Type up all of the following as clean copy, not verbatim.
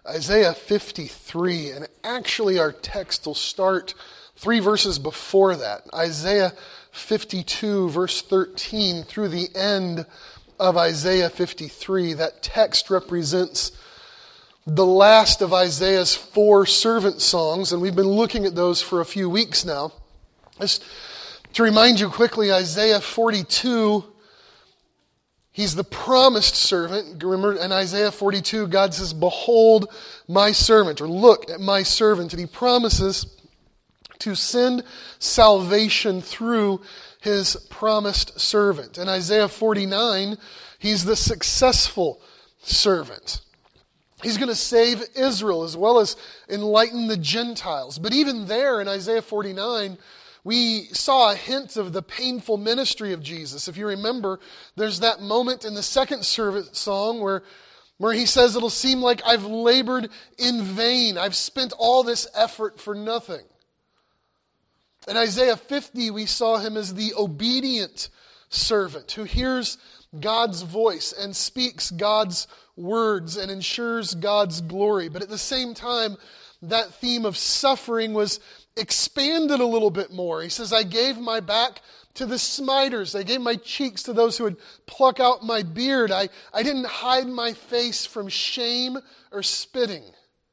Isaiah 53, and actually our text will start 3 verses before that. Isaiah 52, verse 13, through the end of Isaiah 53. That text represents the last of Isaiah's 4 servant songs, and we've been looking at those for a few weeks now. Just to remind you quickly, Isaiah 42, he's the promised servant. Remember, in Isaiah 42, God says, "Behold my servant," or "Look at my servant," and he promises to send salvation through his promised servant. In Isaiah 49, he's the successful servant. He's going to save Israel as well as enlighten the Gentiles. But even there in Isaiah 49, we saw a hint of the painful ministry of Jesus. If you remember, there's that moment in the second servant song where he says, "It'll seem like I've labored in vain. I've spent all this effort for nothing." In Isaiah 50, we saw him as the obedient servant who hears God's voice and speaks God's words and ensures God's glory. But at the same time, that theme of suffering was expanded a little bit more. He says, "I gave my back to the smiters. I gave my cheeks to those who would pluck out my beard. I didn't hide my face from shame or spitting."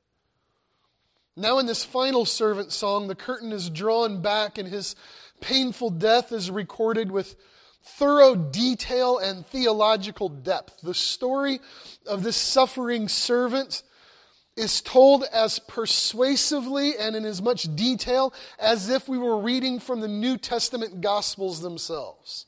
Now in this final servant song, the curtain is drawn back and his painful death is recorded with thorough detail and theological depth. The story of this suffering servant is told as persuasively and in as much detail as if we were reading from the New Testament Gospels themselves.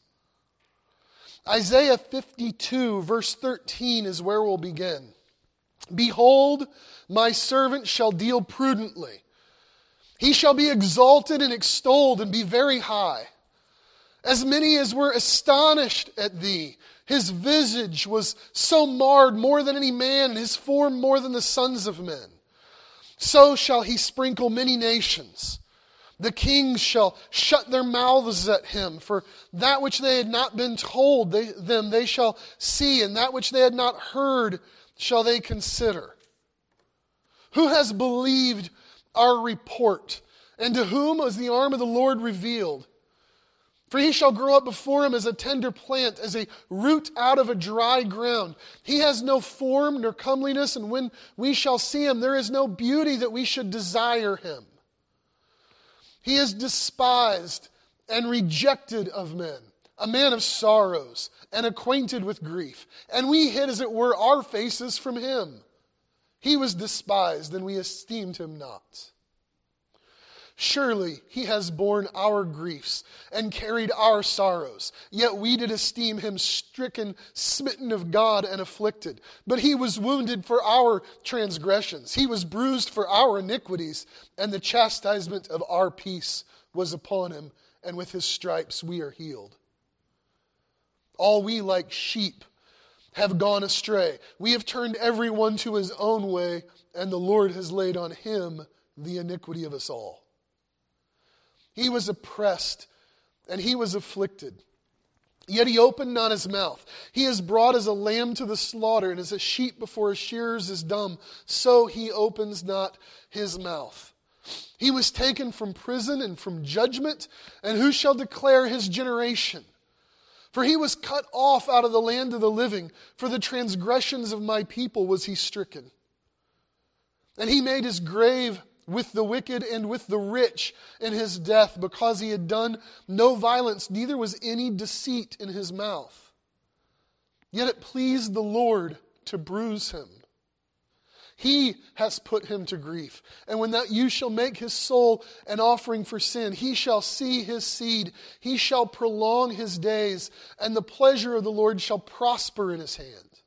Isaiah 52, verse 13 is where we'll begin. "Behold, my servant shall deal prudently. He shall be exalted and extolled and be very high. As many as were astonished at thee, his visage was so marred more than any man, and his form more than the sons of men. So shall he sprinkle many nations. The kings shall shut their mouths at him, for that which they had not been told them they shall see, and that which they had not heard shall they consider. Who has believed our report, and to whom was the arm of the Lord revealed? For he shall grow up before him as a tender plant, as a root out of a dry ground. He has no form nor comeliness, and when we shall see him, there is no beauty that we should desire him. He is despised and rejected of men, a man of sorrows and acquainted with grief. And we hid, as it were, our faces from him. He was despised, and we esteemed him not. Surely he has borne our griefs and carried our sorrows. Yet we did esteem him stricken, smitten of God, and afflicted. But he was wounded for our transgressions. He was bruised for our iniquities, and the chastisement of our peace was upon him, and with his stripes we are healed. All we like sheep have gone astray. We have turned everyone to his own way, and the Lord has laid on him the iniquity of us all. He was oppressed, and he was afflicted. Yet he opened not his mouth. He is brought as a lamb to the slaughter, and as a sheep before his shearers is dumb, so he opens not his mouth. He was taken from prison and from judgment, and who shall declare his generation? For he was cut off out of the land of the living. For the transgressions of my people was he stricken. And he made his grave with the wicked and with the rich in his death, because he had done no violence, neither was any deceit in his mouth. Yet it pleased the Lord to bruise him. He has put him to grief. And when that you shall make his soul an offering for sin, he shall see his seed. He shall prolong his days, and the pleasure of the Lord shall prosper in his hand.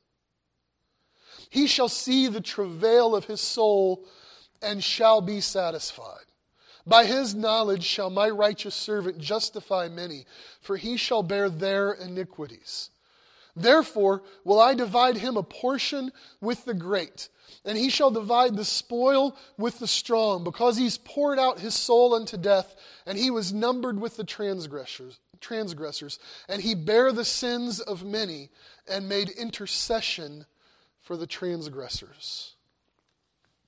He shall see the travail of his soul and shall be satisfied. By his knowledge shall my righteous servant justify many, for he shall bear their iniquities. Therefore will I divide him a portion with the great, and he shall divide the spoil with the strong, because he's poured out his soul unto death, and he was numbered with the transgressors, and he bare the sins of many, and made intercession for the transgressors.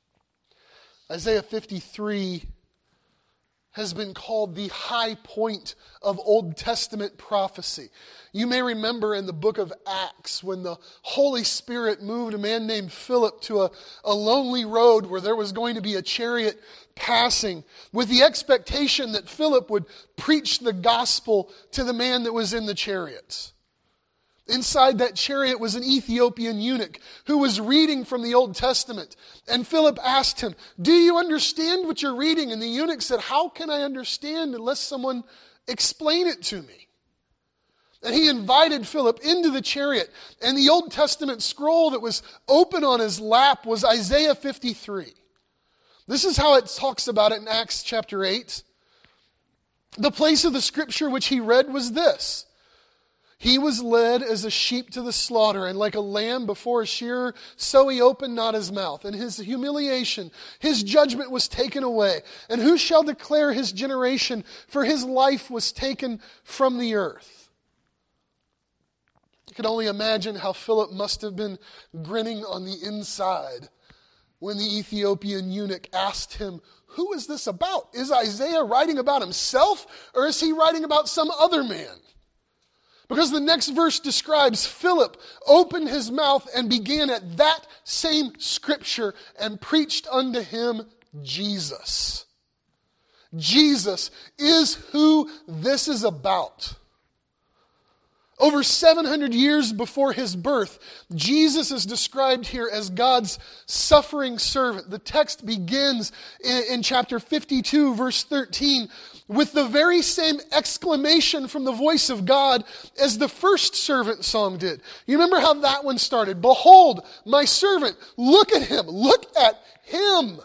Isaiah 53 has been called the high point of Old Testament prophecy. You may remember in the book of Acts when the Holy Spirit moved a man named Philip to a lonely road where there was going to be a chariot passing with the expectation that Philip would preach the gospel to the man that was in the chariots. Inside that chariot was an Ethiopian eunuch who was reading from the Old Testament. And Philip asked him, "Do you understand what you're reading?" And the eunuch said, "How can I understand unless someone explain it to me?" And he invited Philip into the chariot. And the Old Testament scroll that was open on his lap was Isaiah 53. This is how it talks about it in Acts chapter 8. The place of the scripture which he read was this: "He was led as a sheep to the slaughter, and like a lamb before a shearer, so he opened not his mouth. And his humiliation, his judgment was taken away. And who shall declare his generation? For his life was taken from the earth." You can only imagine how Philip must have been grinning on the inside when the Ethiopian eunuch asked him, "Who is this about? Is Isaiah writing about himself, or is he writing about some other man?" Because the next verse describes Philip opened his mouth and began at that same scripture and preached unto him Jesus. Jesus is who this is about. Over 700 years before his birth, Jesus is described here as God's suffering servant. The text begins in chapter 52, verse 13, with the very same exclamation from the voice of God as the first servant song did. You remember how that one started? "Behold, my servant, look at him, look at him."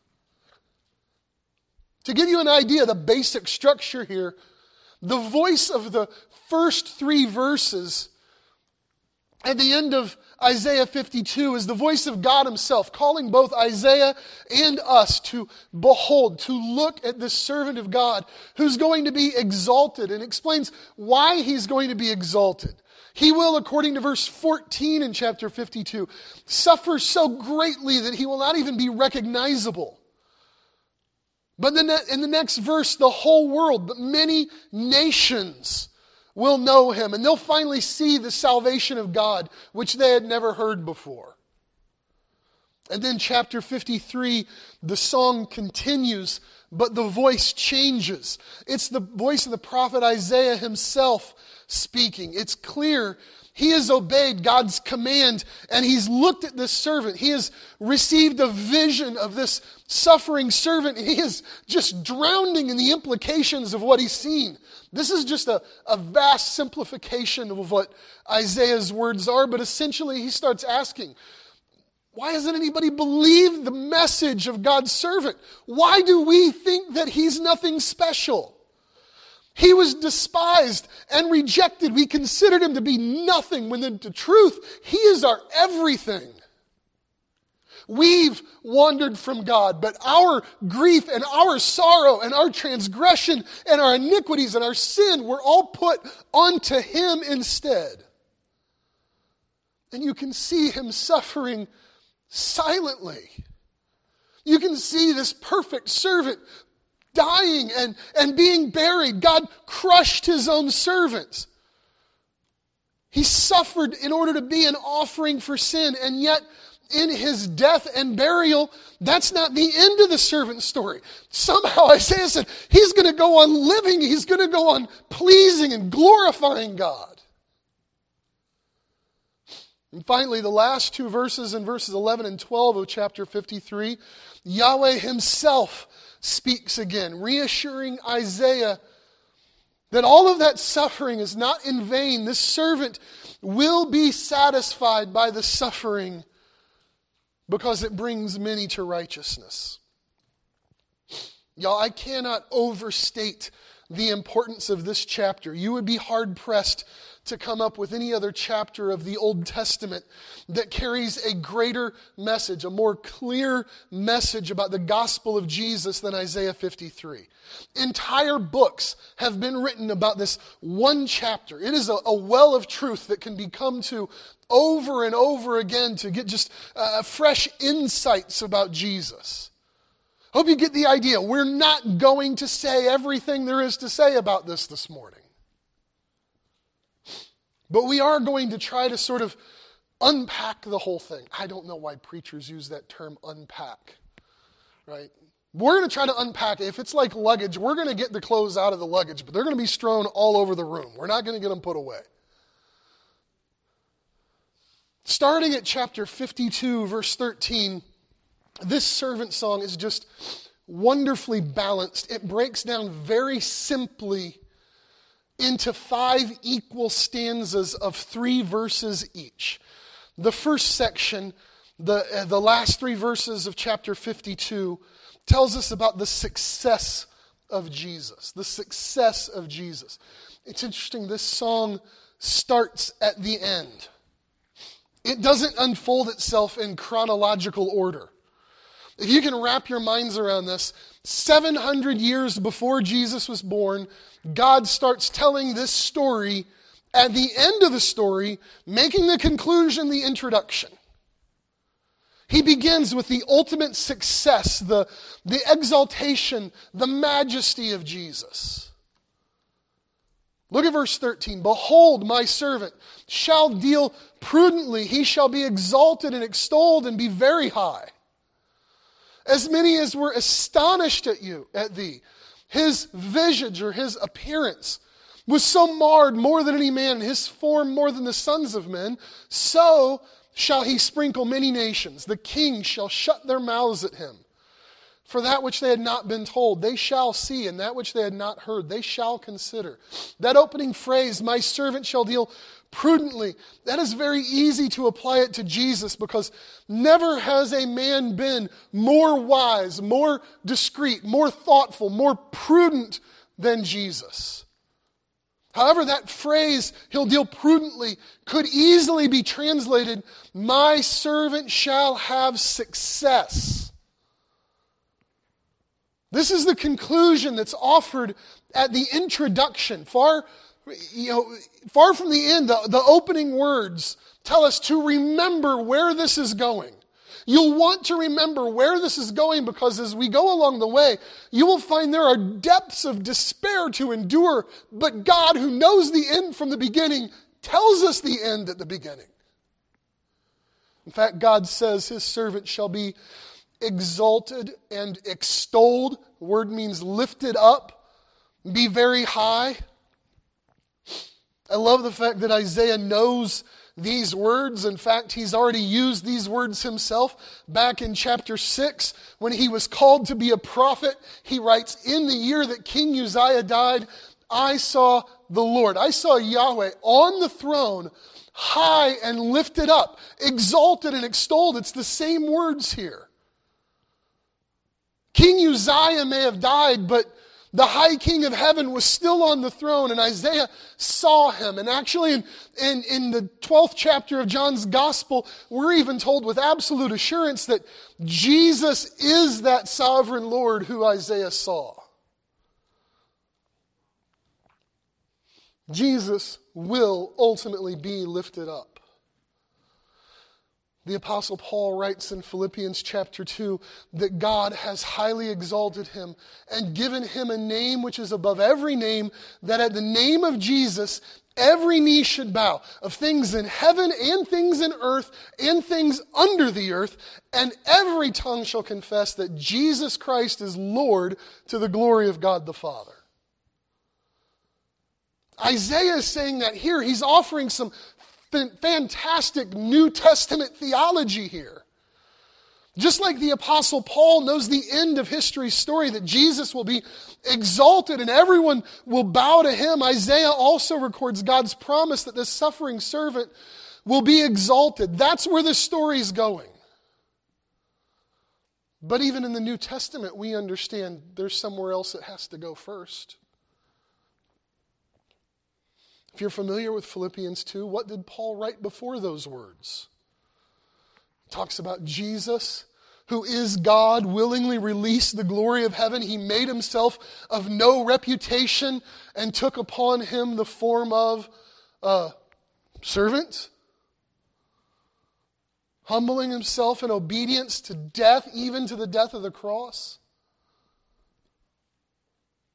To give you an idea, the basic structure here, the voice of the first three verses at the end of Isaiah 52 is the voice of God himself, calling both Isaiah and us to behold, to look at this servant of God who's going to be exalted, and explains why he's going to be exalted. He will, according to verse 14 in chapter 52, suffer so greatly that he will not even be recognizable. But in the next verse, the whole world, but many nations will know him, and they'll finally see the salvation of God, which they had never heard before. And then chapter 53, the song continues, but the voice changes. It's the voice of the prophet Isaiah himself speaking. It's clear he has obeyed God's command, and he's looked at this servant. He has received a vision of this suffering servant. He is just drowning in the implications of what he's seen. This is just a vast simplification of what Isaiah's words are, but essentially he starts asking, why hasn't anybody believed the message of God's servant? Why do we think that he's nothing special? He was despised and rejected. We considered him to be nothing, when in the truth, he is our everything. We've wandered from God, but our grief and our sorrow and our transgression and our iniquities and our sin were all put onto him instead. And you can see him suffering silently. You can see this perfect servant dying and being buried. God crushed his own servant. He suffered in order to be an offering for sin, and yet in his death and burial, that's not the end of the servant story. Somehow Isaiah said he's going to go on living, he's going to go on pleasing and glorifying God. And finally, the last two verses in verses 11 and 12 of chapter 53, Yahweh himself speaks again, reassuring Isaiah that all of that suffering is not in vain. This servant will be satisfied by the suffering because it brings many to righteousness. Y'all, I cannot overstate the importance of this chapter. You would be hard-pressed to come up with any other chapter of the Old Testament that carries a greater message, a more clear message about the gospel of Jesus than Isaiah 53. Entire books have been written about this one chapter. It is a well of truth that can be come to over and over again to get just fresh insights about Jesus. Hope you get the idea. We're not going to say everything there is to say about this morning. But we are going to try to sort of unpack the whole thing. I don't know why preachers use that term unpack, right? We're going to try to unpack it. If it's like luggage, we're going to get the clothes out of the luggage, but they're going to be strewn all over the room. We're not going to get them put away. Starting at chapter 52, verse 13, this servant song is just wonderfully balanced. It breaks down very simply into 5 equal stanzas of 3 verses each. The first section, the last 3 verses of chapter 52, tells us about the success of Jesus. The success of Jesus. It's interesting, this song starts at the end. It doesn't unfold itself in chronological order. If you can wrap your minds around this, 700 years before Jesus was born, God starts telling this story. At the end of the story, making the conclusion the introduction. He begins with the ultimate success, the exaltation, the majesty of Jesus. Look at verse 13. Behold, my servant shall deal prudently. He shall be exalted and extolled and be very high. As many as were astonished at thee. His visage or his appearance was so marred more than any man, his form more than the sons of men. So shall he sprinkle many nations. The kings shall shut their mouths at him. For that which they had not been told, they shall see, and that which they had not heard, they shall consider. That opening phrase, my servant shall deal prudently, that is very easy to apply it to Jesus, because never has a man been more wise, more discreet, more thoughtful, more prudent than Jesus. However, that phrase, he'll deal prudently, could easily be translated, my servant shall have success. This is the conclusion that's offered at the introduction. Far from the end, the opening words tell us to remember where this is going. You'll want to remember where this is going, because as we go along the way, you will find there are depths of despair to endure, but God, who knows the end from the beginning, tells us the end at the beginning. In fact, God says his servant shall be exalted and extolled. The word means lifted up, be very high. I love the fact that Isaiah knows these words. In fact, he's already used these words himself. Back in chapter 6, when he was called to be a prophet, he writes, in the year that King Uzziah died, I saw the Lord. I saw Yahweh on the throne, high and lifted up, exalted and extolled. It's the same words here. King Uzziah may have died, but the high king of heaven was still on the throne, and Isaiah saw him. And actually, in the 12th chapter of John's gospel, we're even told with absolute assurance that Jesus is that sovereign Lord who Isaiah saw. Jesus will ultimately be lifted up. The Apostle Paul writes in Philippians chapter 2 that God has highly exalted him and given him a name which is above every name, that at the name of Jesus every knee should bow, of things in heaven and things in earth and things under the earth, and every tongue shall confess that Jesus Christ is Lord, to the glory of God the Father. Isaiah is saying that here. He's offering some fantastic New Testament theology here. Just like the Apostle Paul knows the end of history's story, that Jesus will be exalted and everyone will bow to him, Isaiah also records God's promise that this suffering servant will be exalted. That's where the story's going. But even in the New Testament, we understand there's somewhere else it has to go first. If you're familiar with Philippians 2, what did Paul write before those words? He talks about Jesus, who is God, willingly released the glory of heaven. He made himself of no reputation and took upon him the form of a servant, humbling himself in obedience to death, even to the death of the cross.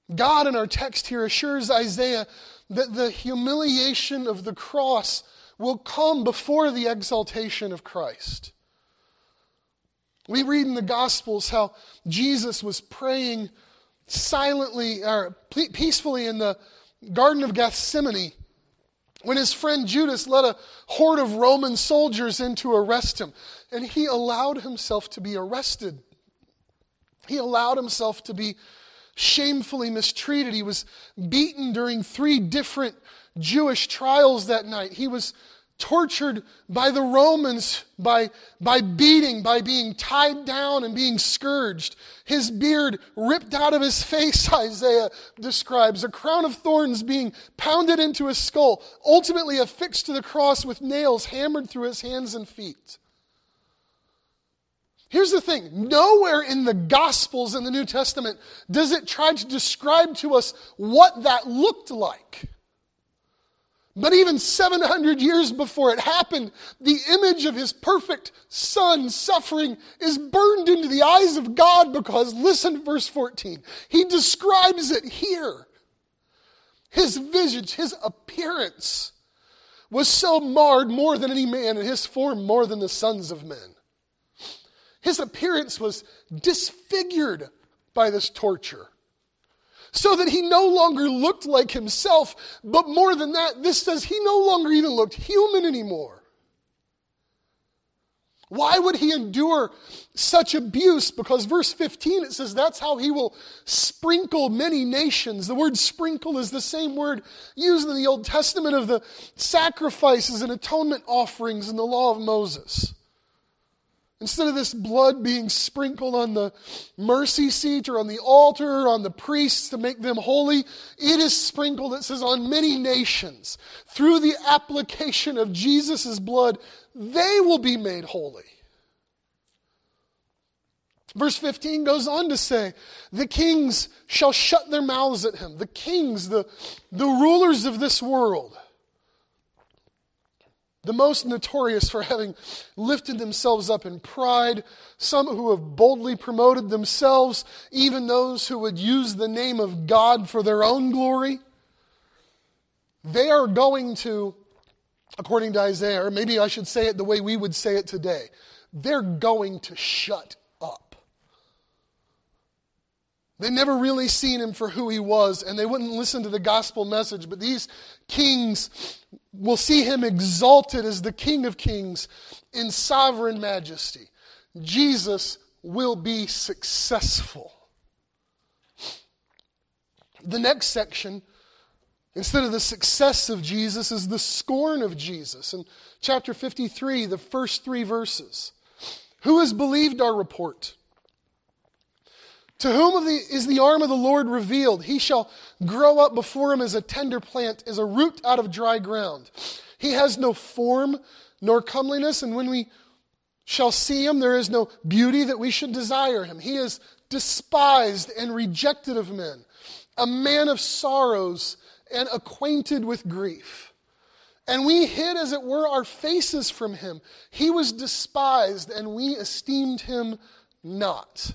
God in our text here assures Isaiah that the humiliation of the cross will come before the exaltation of Christ. We read in the Gospels how Jesus was praying silently or peacefully in the Garden of Gethsemane when his friend Judas led a horde of Roman soldiers in to arrest him. And he allowed himself to be arrested. He allowed himself to be shamefully mistreated. He was beaten during 3 different Jewish trials that night. He was tortured by the Romans by beating, by being tied down and being scourged. His beard ripped out of his face, Isaiah describes. A crown of thorns being pounded into his skull, ultimately affixed to the cross with nails hammered through his hands and feet. Here's the thing. Nowhere in the Gospels in the New Testament does it try to describe to us what that looked like. But even 700 years before it happened, the image of his perfect Son suffering is burned into the eyes of God because, listen to verse 14, he describes it here. His visage, his appearance was so marred more than any man, and his form more than the sons of men. His appearance was disfigured by this torture, so that he no longer looked like himself, but more than that, this says he no longer even looked human anymore. Why would he endure such abuse? Because verse 15, it says that's how he will sprinkle many nations. The word sprinkle is the same word used in the Old Testament of the sacrifices and atonement offerings in the law of Moses. Instead of this blood being sprinkled on the mercy seat or on the altar or on the priests to make them holy, it is sprinkled, it says, on many nations. Through the application of Jesus' blood, they will be made holy. Verse 15 goes on to say, the kings shall shut their mouths at him. The kings, the rulers of this world, the most notorious for having lifted themselves up in pride, some who have boldly promoted themselves, even those who would use the name of God for their own glory. They are going to, according to Isaiah, or maybe I should say it the way we would say it today, they're going to shut up. They never really seen him for who he was, and they wouldn't listen to the gospel message, but these kings will see him exalted as the King of Kings in sovereign majesty. Jesus will be successful. The next section, instead of the success of Jesus, is the scorn of Jesus. In chapter 53, the first 3 verses. Who has believed our report? To whom is the arm of the Lord revealed? He shall grow up before him as a tender plant, as a root out of dry ground. He has no form nor comeliness, and when we shall see him, there is no beauty that we should desire him. He is despised and rejected of men, a man of sorrows and acquainted with grief. And we hid, as it were, our faces from him. He was despised, and we esteemed him not.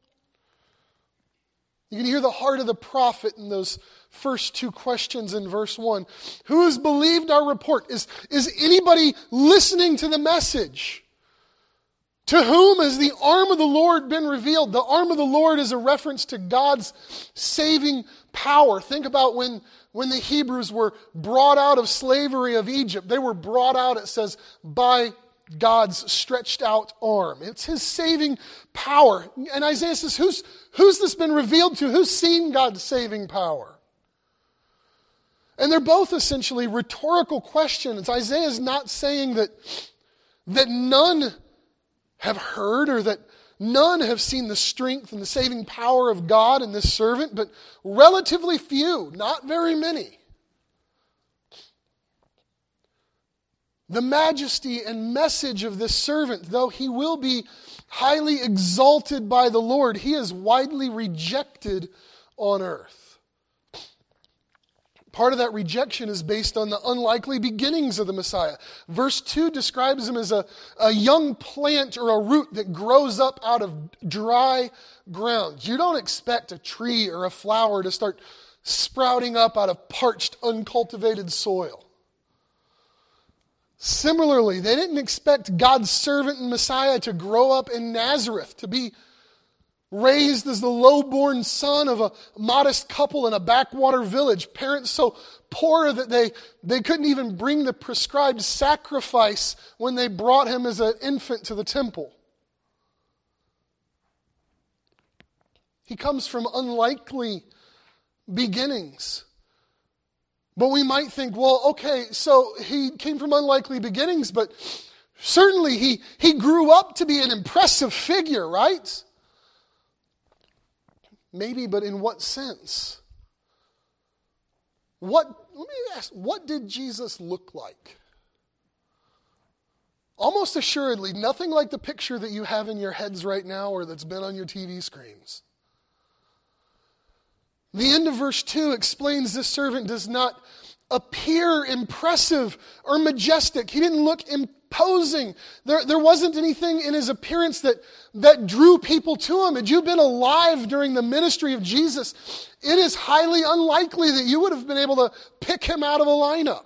You can hear the heart of the prophet in those first 2 questions in verse 1. Who has believed our report? Is anybody listening to the message? To whom has the arm of the Lord been revealed? The arm of the Lord is a reference to God's saving power. Think about when the Hebrews were brought out of slavery of Egypt. They were brought out, it says, by God's stretched out arm. It's his saving power. And Isaiah says, who's this been revealed to? Who's seen God's saving power? And they're both essentially rhetorical questions. Isaiah is not saying that none have heard or that none have seen the strength and the saving power of God in this servant, but relatively few, not very many. The majesty and message of this servant, though he will be highly exalted by the Lord, he is widely rejected on earth. Part of that rejection is based on the unlikely beginnings of the Messiah. Verse 2 describes him as a young plant or a root that grows up out of dry ground. You don't expect a tree or a flower to start sprouting up out of parched, uncultivated soil. Similarly, they didn't expect God's servant and Messiah to grow up in Nazareth, to be raised as the low-born son of a modest couple in a backwater village, parents so poor that they couldn't even bring the prescribed sacrifice when they brought him as an infant to the temple. He comes from unlikely beginnings. But we might think, well, okay, so he came from unlikely beginnings, but certainly he grew up to be an impressive figure, right? Maybe, but in what sense? Let me ask, what did Jesus look like? Almost assuredly, nothing like the picture that you have in your heads right now or that's been on your TV screens. The end of verse 2 explains this servant does not appear impressive or majestic. He didn't look imposing. There wasn't anything in his appearance that drew people to him. Had you been alive during the ministry of Jesus, it is highly unlikely that you would have been able to pick him out of a lineup.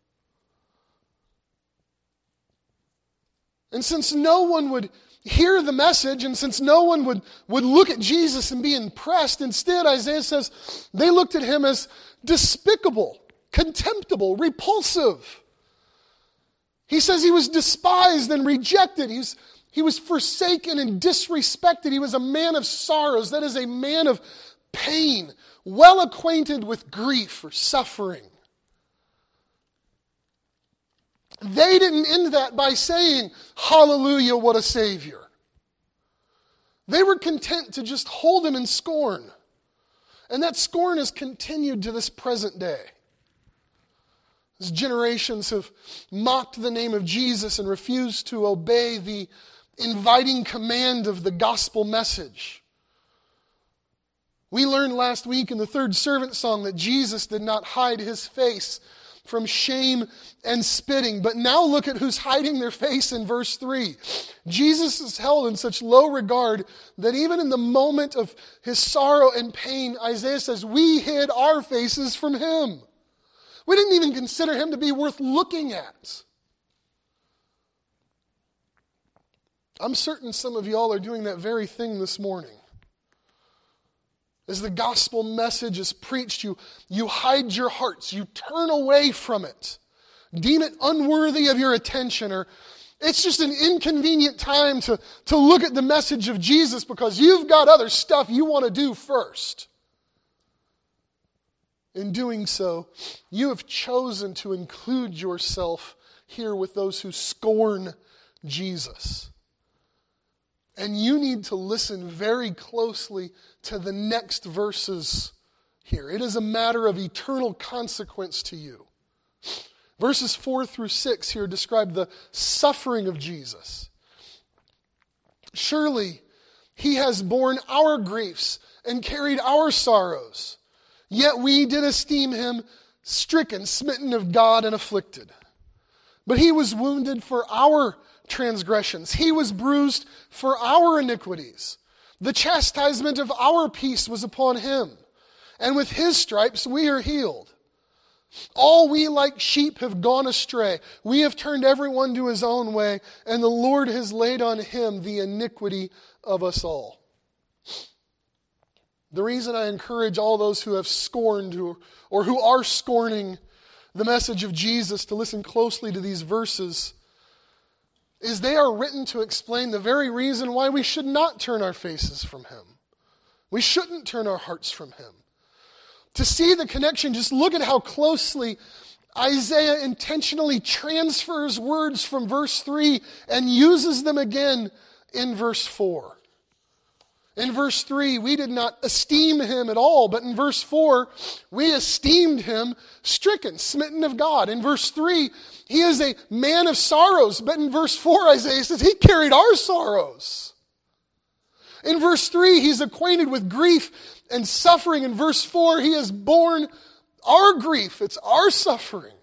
And since no one would hear the message, and since no one would look at Jesus and be impressed, instead Isaiah says they looked at him as despicable, contemptible, repulsive. He says he was despised and rejected. He was forsaken and disrespected. He was a man of sorrows. That is, a man of pain, well acquainted with grief or suffering. They didn't end that by saying, hallelujah, what a Savior. They were content to just hold him in scorn. And that scorn has continued to this present day. As generations have mocked the name of Jesus and refused to obey the inviting command of the gospel message. We learned last week in the third servant song that Jesus did not hide his face from shame and spitting. But now look at who's hiding their face in verse 3. Jesus is held in such low regard that even in the moment of his sorrow and pain, Isaiah says, we hid our faces from him. We didn't even consider him to be worth looking at. I'm certain some of y'all are doing that very thing this morning. As the gospel message is preached, you hide your hearts. You turn away from it. Deem it unworthy of your attention, or it's just an inconvenient time to look at the message of Jesus because you've got other stuff you want to do first. In doing so, you have chosen to include yourself here with those who scorn Jesus. And you need to listen very closely to the next verses here. It is a matter of eternal consequence to you. Verses 4 through 6 here describe the suffering of Jesus. Surely he has borne our griefs and carried our sorrows. Yet we did esteem him stricken, smitten of God, and afflicted. But he was wounded for our transgressions. He was bruised for our iniquities. The chastisement of our peace was upon him, and with his stripes we are healed. All we like sheep have gone astray. We have turned everyone to his own way, and the Lord has laid on him the iniquity of us all. The reason I encourage all those who have scorned or who are scorning the message of Jesus to listen closely to these verses is they are written to explain the very reason why we should not turn our faces from him. We shouldn't turn our hearts from him. To see the connection, just look at how closely Isaiah intentionally transfers words from verse 3 and uses them again in verse 4. In verse 3, we did not esteem him at all, but in verse 4, we esteemed him stricken, smitten of God. In verse 3, he is a man of sorrows, but in verse 4, Isaiah says he carried our sorrows. In verse 3, he's acquainted with grief and suffering. In verse 4, he has borne our grief, it's our suffering.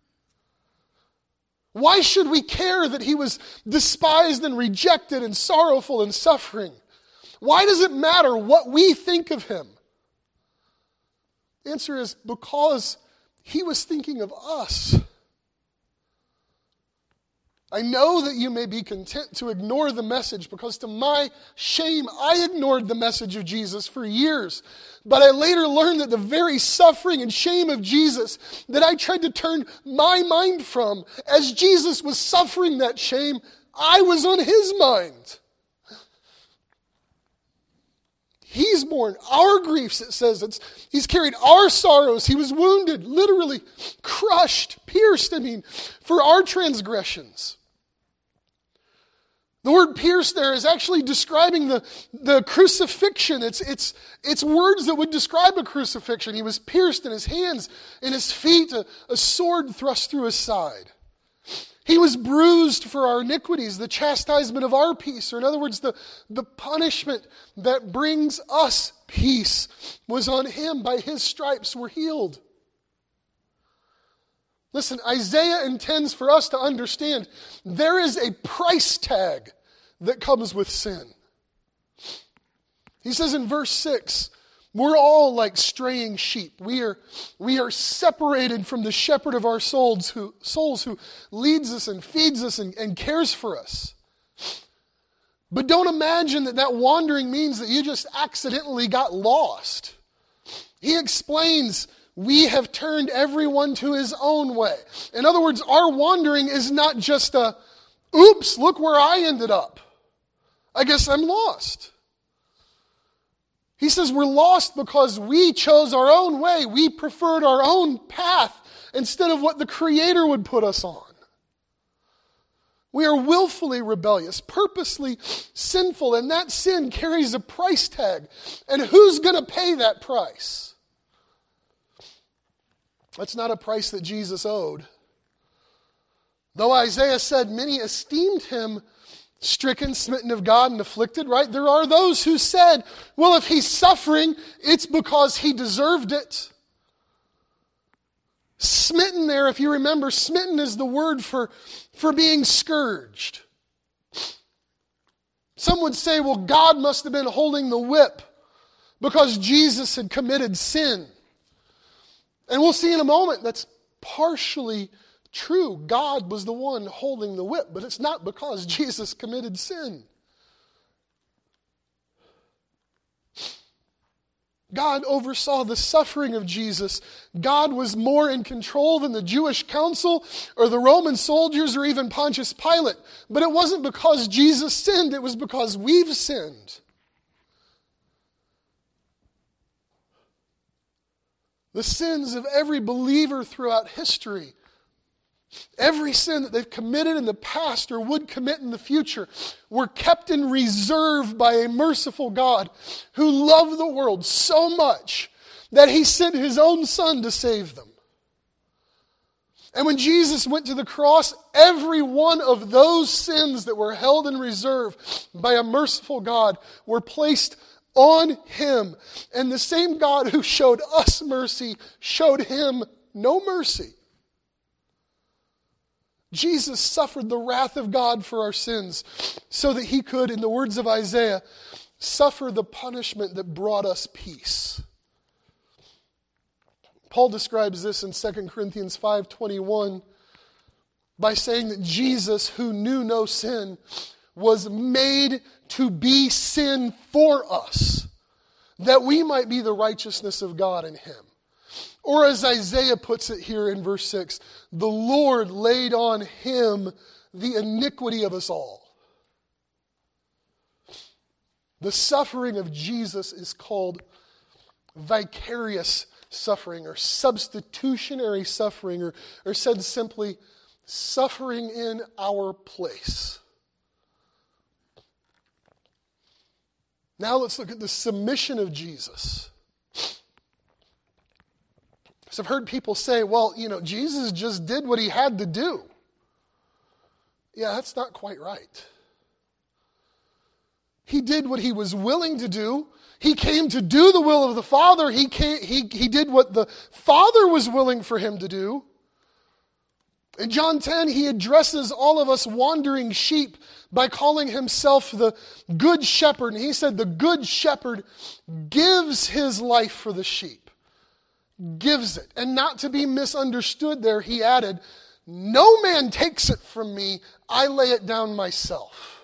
Why should we care that he was despised and rejected and sorrowful and suffering? Why does it matter what we think of him? The answer is because he was thinking of us. I know that you may be content to ignore the message because to my shame, I ignored the message of Jesus for years. But I later learned that the very suffering and shame of Jesus that I tried to turn my mind from, as Jesus was suffering that shame, I was on his mind. He's borne our griefs, it says. He's carried our sorrows. He was wounded, literally crushed, pierced, for our transgressions. The word pierced there is actually describing the crucifixion. It's words that would describe a crucifixion. He was pierced in his hands, in his feet, a sword thrust through his side. He was bruised for our iniquities, the chastisement of our peace, or in other words, the punishment that brings us peace was on him. By his stripes we're healed. Listen, Isaiah intends for us to understand there is a price tag that comes with sin. He says in verse 6, we're all like straying sheep. We are separated from the shepherd of our souls who leads us and feeds us and cares for us. But don't imagine that wandering means that you just accidentally got lost. He explains, we have turned everyone to his own way. In other words, our wandering is not just oops, look where I ended up. I guess I'm lost. He says we're lost because we chose our own way. We preferred our own path instead of what the Creator would put us on. We are willfully rebellious, purposely sinful, and that sin carries a price tag. And who's going to pay that price? That's not a price that Jesus owed. Though Isaiah said many esteemed him stricken, smitten of God, and afflicted, right? There are those who said, well, if he's suffering, it's because he deserved it. Smitten there, if you remember, smitten is the word for being scourged. Some would say, well, God must have been holding the whip because Jesus had committed sin. And we'll see in a moment that's partially true. God was the one holding the whip, but it's not because Jesus committed sin. God oversaw the suffering of Jesus. God was more in control than the Jewish council or the Roman soldiers or even Pontius Pilate. But it wasn't because Jesus sinned, it was because we've sinned. The sins of every believer throughout history, every sin that they've committed in the past or would commit in the future, were kept in reserve by a merciful God who loved the world so much that he sent his own Son to save them. And when Jesus went to the cross, every one of those sins that were held in reserve by a merciful God were placed on him. And the same God who showed us mercy showed him no mercy. Jesus suffered the wrath of God for our sins so that he could, in the words of Isaiah, suffer the punishment that brought us peace. Paul describes this in 2 Corinthians 5:21 by saying that Jesus, who knew no sin, was made to be sin for us, that we might be the righteousness of God in him. Or as Isaiah puts it here in verse 6, the Lord laid on him the iniquity of us all. The suffering of Jesus is called vicarious suffering or substitutionary suffering, or said simply, suffering in our place. Now let's look at the submission of Jesus. So I've heard people say, well, Jesus just did what he had to do. Yeah, that's not quite right. He did what he was willing to do. He came to do the will of the Father. He did what the Father was willing for him to do. In John 10, he addresses all of us wandering sheep by calling himself the Good Shepherd. And he said the Good Shepherd gives his life for the sheep. Gives it. And not to be misunderstood there, he added, no man takes it from me, I lay it down myself.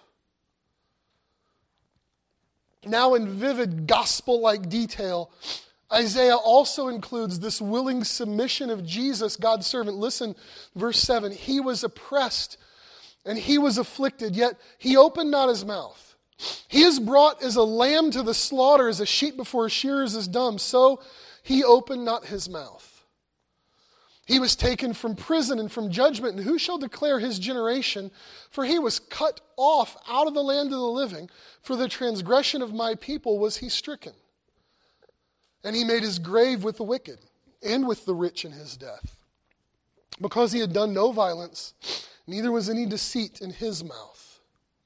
Now in vivid gospel-like detail, Isaiah also includes this willing submission of Jesus, God's servant. Listen, verse 7, he was oppressed and he was afflicted, yet he opened not his mouth. He is brought as a lamb to the slaughter, as a sheep before shearers is dumb, so he opened not his mouth. He was taken from prison and from judgment, and who shall declare his generation? For he was cut off out of the land of the living. For the transgression of my people was he stricken. And he made his grave with the wicked and with the rich in his death. Because he had done no violence, neither was any deceit in his mouth.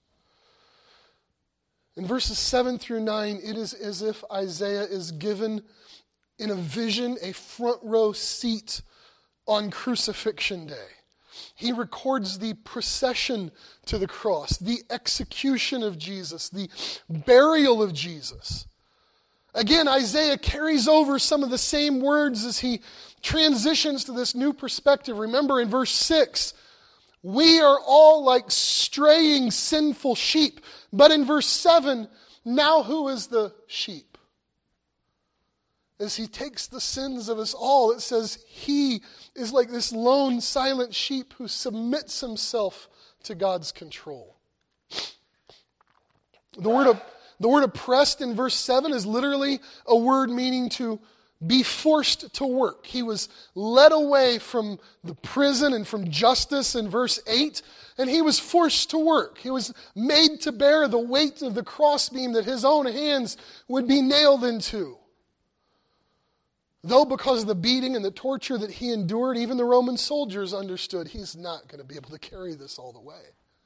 In verses 7 through 9, it is as if Isaiah is given in a vision a front row seat on crucifixion day. He records the procession to the cross, the execution of Jesus, the burial of Jesus. Again, Isaiah carries over some of the same words as he transitions to this new perspective. Remember in verse 6, we are all like straying sinful sheep. But in verse 7, now who is the sheep? As he takes the sins of us all, it says he is like this lone, silent sheep who submits himself to God's control. The word oppressed in verse 7 is literally a word meaning to be forced to work. He was led away from the prison and from justice in verse 8, and he was forced to work. He was made to bear the weight of the crossbeam that his own hands would be nailed into. Though because of the beating and the torture that he endured, even the Roman soldiers understood he's not going to be able to carry this all the way.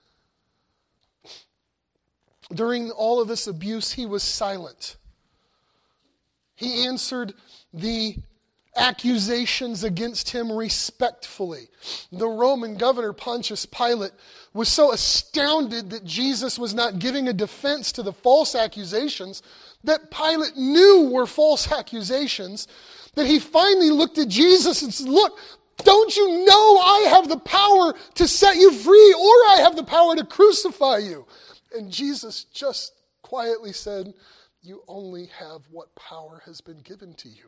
During all of this abuse, he was silent. He answered the accusations against him respectfully. The Roman governor, Pontius Pilate, was so astounded that Jesus was not giving a defense to the false accusations that Pilate knew were false accusations, that he finally looked at Jesus and said, look, don't you know I have the power to set you free, or I have the power to crucify you? And Jesus just quietly said, you only have what power has been given to you.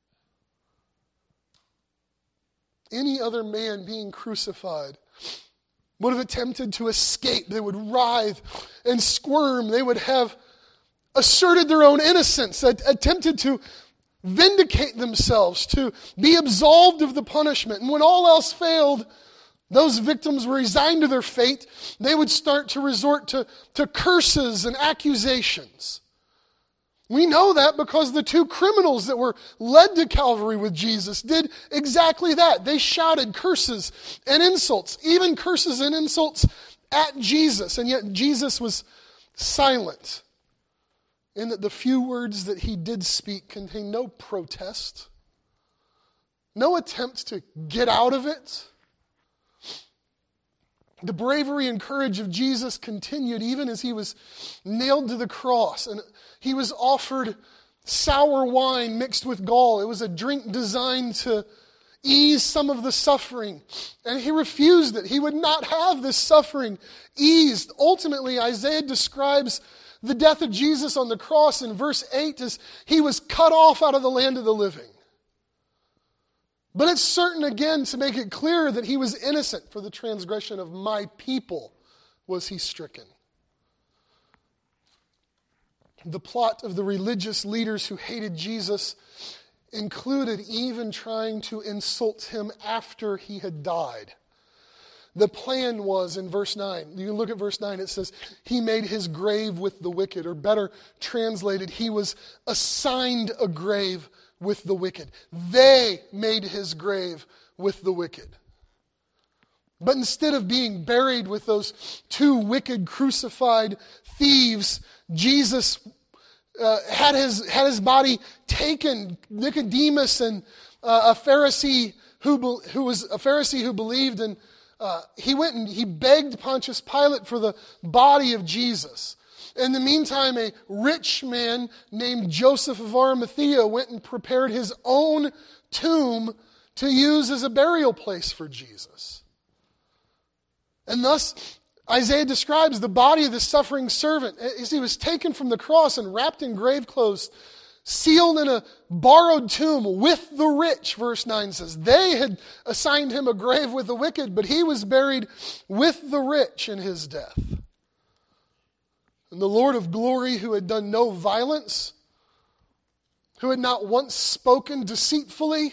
Any other man being crucified would have attempted to escape. They would writhe and squirm. They would have asserted their own innocence, attempted to vindicate themselves, to be absolved of the punishment. And when all else failed, those victims were resigned to their fate. They would start to resort to curses and accusations. We know that because the two criminals that were led to Calvary with Jesus did exactly that. They shouted curses and insults, even curses and insults at Jesus. And yet Jesus was silent, in that the few words that he did speak contained no protest, no attempt to get out of it. The bravery and courage of Jesus continued even as he was nailed to the cross, and he was offered sour wine mixed with gall. It was a drink designed to ease some of the suffering, and he refused it. He would not have this suffering eased. Ultimately, Isaiah describes the death of Jesus on the cross in verse 8 as he was cut off out of the land of the living. But it's certain again to make it clear that he was innocent. For the transgression of my people was he stricken. The plot of the religious leaders who hated Jesus included even trying to insult him after he had died. The plan was in verse 9. You look at verse 9, it says, he made his grave with the wicked, or better translated, he was assigned a grave with the wicked. They made his grave with the wicked. But instead of being buried with those two wicked crucified thieves, Jesus had his body taken. Nicodemus and a Pharisee who believed, and he went and he begged Pontius Pilate for the body of Jesus. In the meantime, a rich man named Joseph of Arimathea went and prepared his own tomb to use as a burial place for Jesus. And thus, Isaiah describes the body of the suffering servant as he was taken from the cross and wrapped in grave clothes, sealed in a borrowed tomb with the rich, verse 9 says. They had assigned him a grave with the wicked, but he was buried with the rich in his death. And the Lord of glory, who had done no violence, who had not once spoken deceitfully,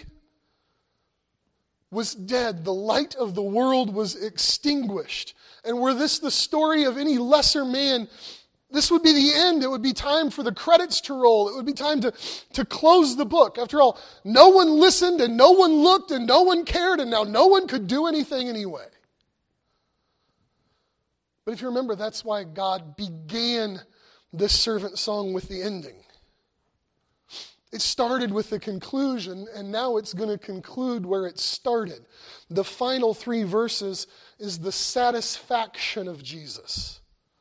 was dead. The light of the world was extinguished. And were this the story of any lesser man, this would be the end. It would be time for the credits to roll. It would be time to close the book. After all, no one listened and no one looked and no one cared, and now no one could do anything anyway. But if you remember, that's why God began this servant song with the ending. It started with the conclusion, and now it's going to conclude where it started. The final 3 verses is the satisfaction of Jesus.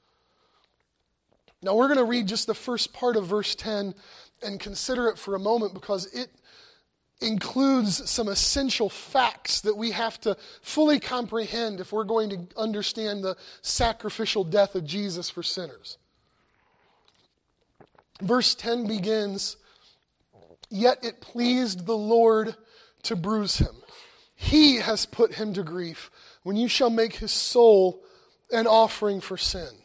Now we're going to read just the first part of verse 10 and consider it for a moment, because it includes some essential facts that we have to fully comprehend if we're going to understand the sacrificial death of Jesus for sinners. Verse 10 begins, "Yet it pleased the Lord to bruise him. He has put him to grief, when you shall make his soul an offering for sin."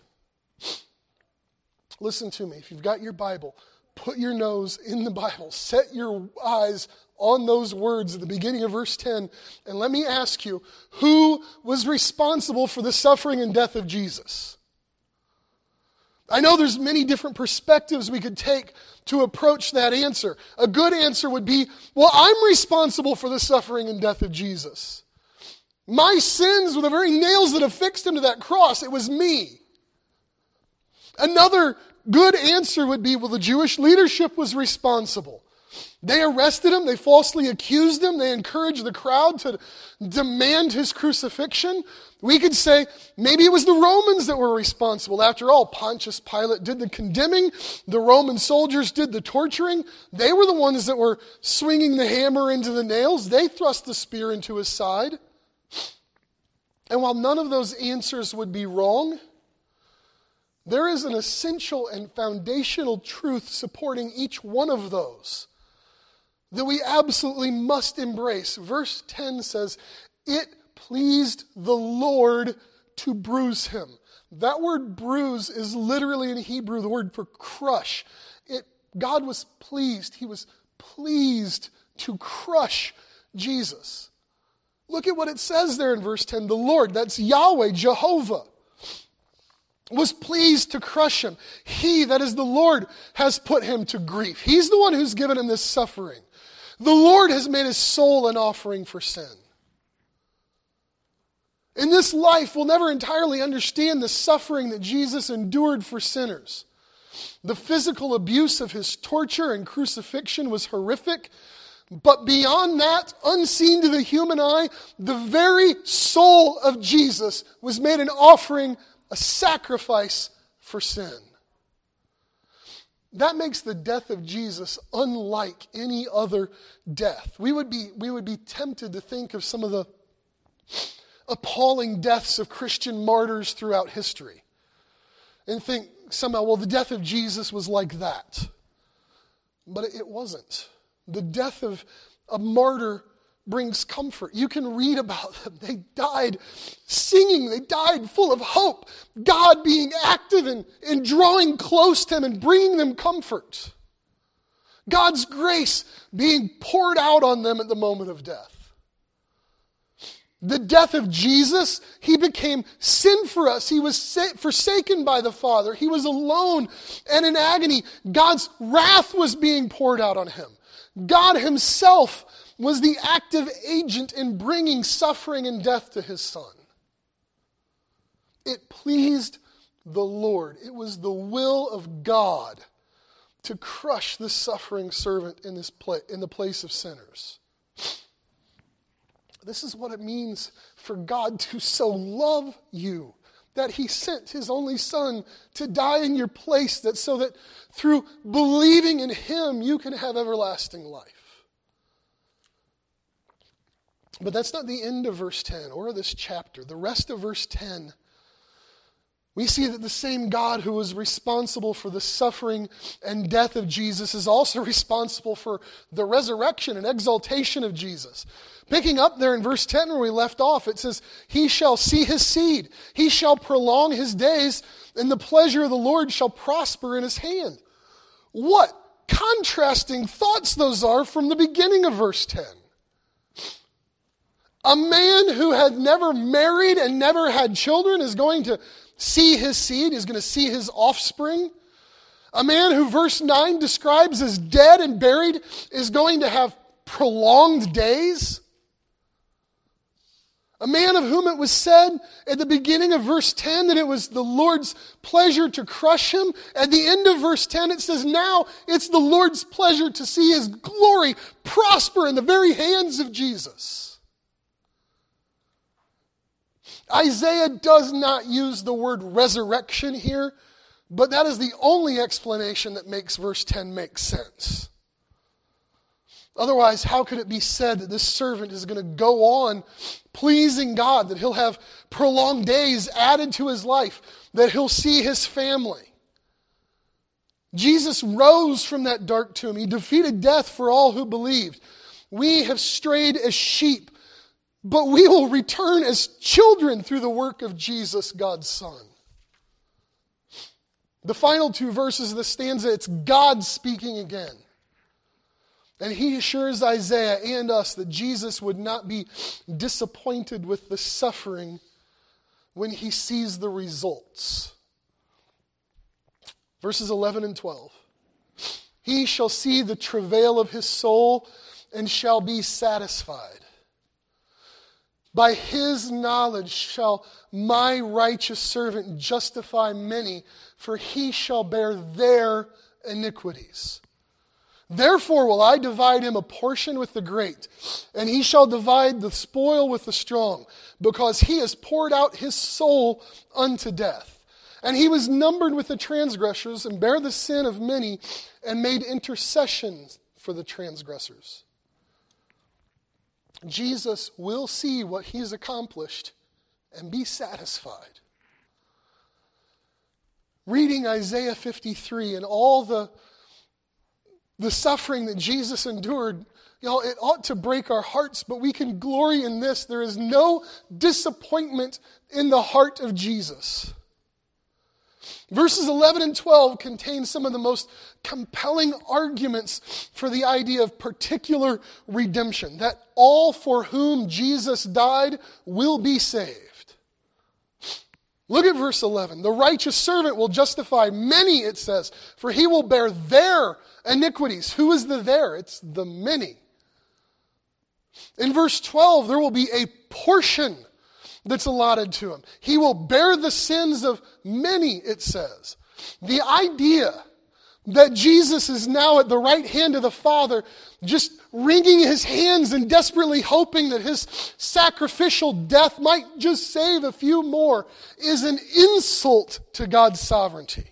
Listen to me. If you've got your Bible, put your nose in the Bible. Set your eyes on those words at the beginning of verse 10. And let me ask you, who was responsible for the suffering and death of Jesus? I know there's many different perspectives we could take to approach that answer. A good answer would be, well, I'm responsible for the suffering and death of Jesus. My sins were the very nails that affixed him to that cross. It was me. Another good answer would be, well, the Jewish leadership was responsible. They arrested him. They falsely accused him. They encouraged the crowd to demand his crucifixion. We could say maybe it was the Romans that were responsible. After all, Pontius Pilate did the condemning. The Roman soldiers did the torturing. They were the ones that were swinging the hammer into the nails. They thrust the spear into his side. And while none of those answers would be wrong, there is an essential and foundational truth supporting each one of those that we absolutely must embrace. Verse 10 says, "It pleased the Lord to bruise him." That word bruise is literally in Hebrew the word for crush. God was pleased. He was pleased to crush Jesus. Look at what it says there in verse 10. The Lord, that's Yahweh, Jehovah, was pleased to crush him. He, that is the Lord, has put him to grief. He's the one who's given him this suffering. The Lord has made his soul an offering for sin. In this life, we'll never entirely understand the suffering that Jesus endured for sinners. The physical abuse of his torture and crucifixion was horrific. But beyond that, unseen to the human eye, the very soul of Jesus was made an offering, a sacrifice for sin. That makes the death of Jesus unlike any other death. We would be tempted to think of some of the appalling deaths of Christian martyrs throughout history and think somehow, well, the death of Jesus was like that. But it wasn't. The death of a martyr brings comfort. You can read about them. They died singing. They died full of hope. God being active in drawing close to them and bringing them comfort. God's grace being poured out on them at the moment of death. The death of Jesus, he became sin for us. He was forsaken by the Father. He was alone and in agony. God's wrath was being poured out on him. God himself was the active agent in bringing suffering and death to his Son. It pleased the Lord. It was the will of God to crush the suffering servant in the place of sinners. This is what it means for God to so love you, that he sent his only Son to die in your place, so that through believing in him, you can have everlasting life. But that's not the end of verse 10 or this chapter. The rest of verse 10, we see that the same God who was responsible for the suffering and death of Jesus is also responsible for the resurrection and exaltation of Jesus. Picking up there in verse 10 where we left off, it says, he shall see his seed. He shall prolong his days, and the pleasure of the Lord shall prosper in his hand. What contrasting thoughts those are from the beginning of verse 10. A man who had never married and never had children is going to see his seed, is going to see his offspring. A man who verse 9 describes as dead and buried is going to have prolonged days. A man of whom it was said at the beginning of verse 10 that it was the Lord's pleasure to crush him. At the end of verse 10 it says now it's the Lord's pleasure to see his glory prosper in the very hands of Jesus. Isaiah does not use the word resurrection here, but that is the only explanation that makes verse 10 make sense. Otherwise, how could it be said that this servant is going to go on pleasing God, that he'll have prolonged days added to his life, that he'll see his family? Jesus rose from that dark tomb. He defeated death for all who believed. We have strayed as sheep, but we will return as children through the work of Jesus, God's Son. The final two verses of the stanza, it's God speaking again. And he assures Isaiah and us that Jesus would not be disappointed with the suffering when he sees the results. Verses 11 and 12. He shall see the travail of his soul and shall be satisfied. By his knowledge shall my righteous servant justify many, for he shall bear their iniquities. Therefore will I divide him a portion with the great, and he shall divide the spoil with the strong, because he has poured out his soul unto death. And he was numbered with the transgressors, and bare the sin of many, and made intercession for the transgressors. Jesus will see what he's accomplished and be satisfied. Reading Isaiah 53 and all the suffering that Jesus endured, it ought to break our hearts, but we can glory in this. There is no disappointment in the heart of Jesus. Verses 11 and 12 contain some of the most compelling arguments for the idea of particular redemption, that all for whom Jesus died will be saved. Look at verse 11. The righteous servant will justify many, it says, for he will bear their iniquities. Who is the there? It's the many. In verse 12, there will be a portion that's allotted to him. He will bear the sins of many, it says. The idea that Jesus is now at the right hand of the Father, just wringing his hands and desperately hoping that his sacrificial death might just save a few more, is an insult to God's sovereignty.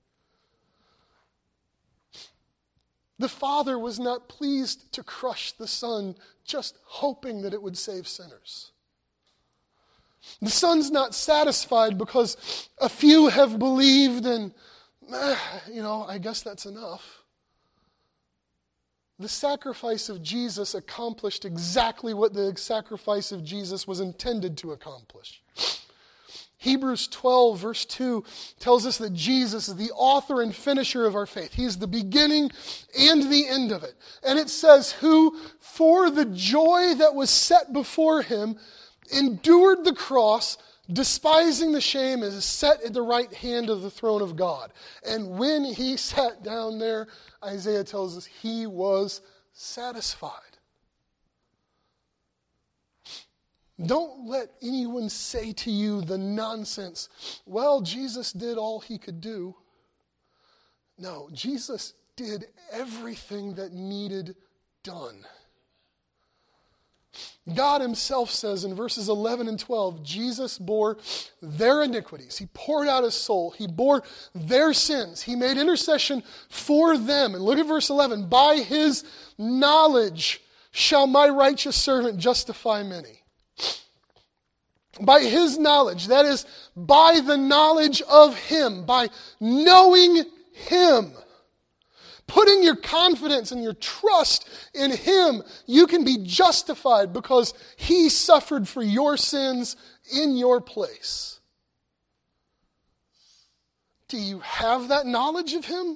The Father was not pleased to crush the Son, just hoping that it would save sinners. The Son's not satisfied because a few have believed and, I guess that's enough. The sacrifice of Jesus accomplished exactly what the sacrifice of Jesus was intended to accomplish. Hebrews 12, verse 2, tells us that Jesus is the author and finisher of our faith. He is the beginning and the end of it. And it says, who, for the joy that was set before him, endured the cross, despising the shame, and is set at the right hand of the throne of God. And when he sat down there, Isaiah tells us he was satisfied. Don't let anyone say to you the nonsense, well, Jesus did all he could do. No, Jesus did everything that needed done. God himself says in verses 11 and 12, Jesus bore their iniquities. He poured out his soul. He bore their sins. He made intercession for them. And look at verse 11. By his knowledge shall my righteous servant justify many. By his knowledge, that is, by the knowledge of him, by knowing him, putting your confidence and your trust in him, you can be justified because he suffered for your sins in your place. Do you have that knowledge of him?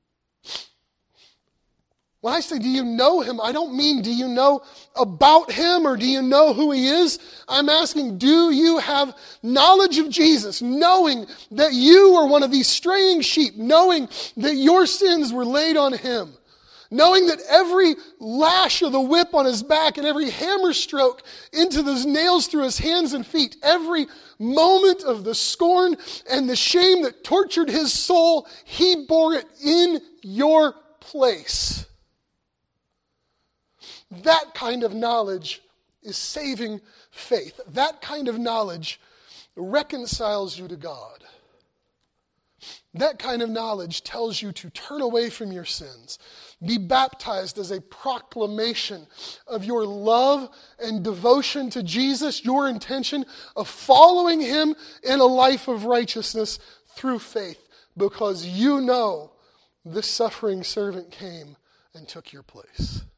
When I say, do you know him, I don't mean, do you know about him or do you know who he is? I'm asking, do you have knowledge of Jesus, knowing that you are one of these straying sheep, knowing that your sins were laid on him, knowing that every lash of the whip on his back and every hammer stroke into those nails through his hands and feet, every moment of the scorn and the shame that tortured his soul, he bore it in your place. That kind of knowledge is saving faith. That kind of knowledge reconciles you to God. That kind of knowledge tells you to turn away from your sins. Be baptized as a proclamation of your love and devotion to Jesus, your intention of following him in a life of righteousness through faith, because you know this suffering servant came and took your place.